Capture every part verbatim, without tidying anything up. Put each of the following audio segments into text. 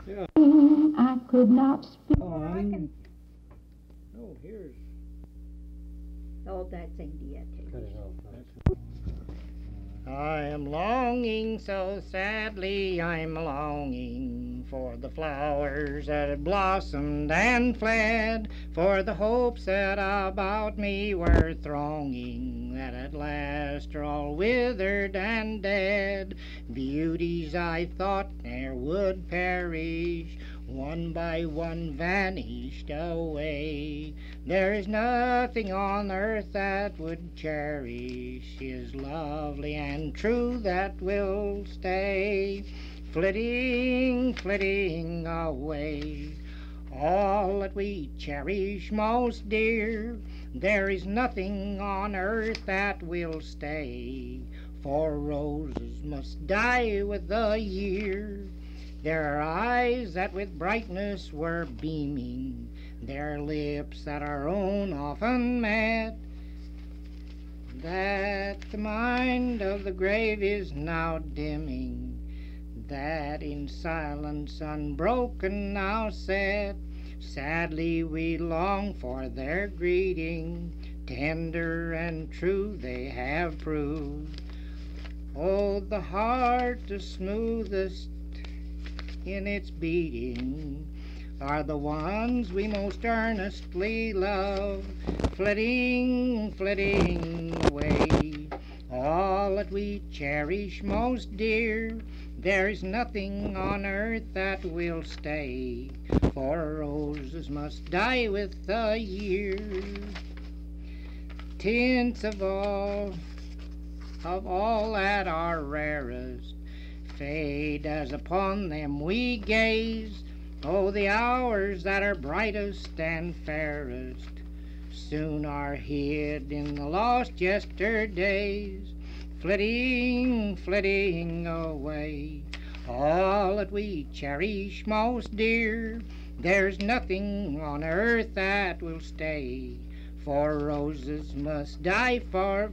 Yeah. I could not speak. On. Oh, here's. Oh, that's India too. Cut it off. I am longing so sadly, I'm longing for the flowers that had blossomed and fled, for the hopes that about me were thronging, that at last are all withered and dead. Beauties I thought ne'er would perish, one by one vanished away. There is nothing on earth that would cherish is lovely and true that will stay, flitting, flitting away. All that we cherish most dear, there is nothing on earth that will stay, for roses must die with the year. There are eyes that with brightness were beaming, their lips that our own often met, that the mind of the grave is now dimming, that in silence unbroken now set. Sadly we long for their greeting, tender and true they have proved. Oh, the heart the smoothest in its beating are the ones we most earnestly love, flitting, flitting away. All that we cherish most dear, there is nothing on earth that will stay, for roses must die with the year. Tints of all, of all that are rarest, fade as upon them we gaze. Oh, the hours that are brightest and fairest soon are hid in the lost yesterdays, flitting, flitting away. All that we cherish most dear, there's nothing on earth that will stay, for roses must die for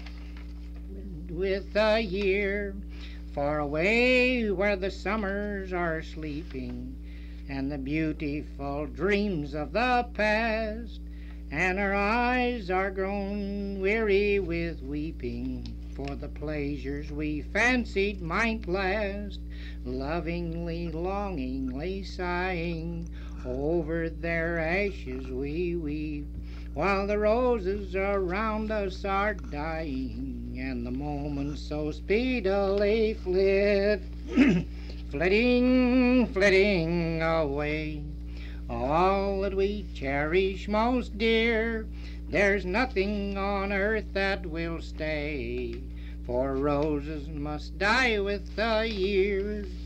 with the year. Far away where the summers are sleeping, and the beautiful dreams of the past, and our eyes are grown weary with weeping for the pleasures we fancied might last, lovingly, longingly sighing, over their ashes we weep, while the roses around us are dying, and the moments so speedily flit, flitting, flitting away. All that we cherish most dear, there's nothing on earth that will stay, for roses must die with the years.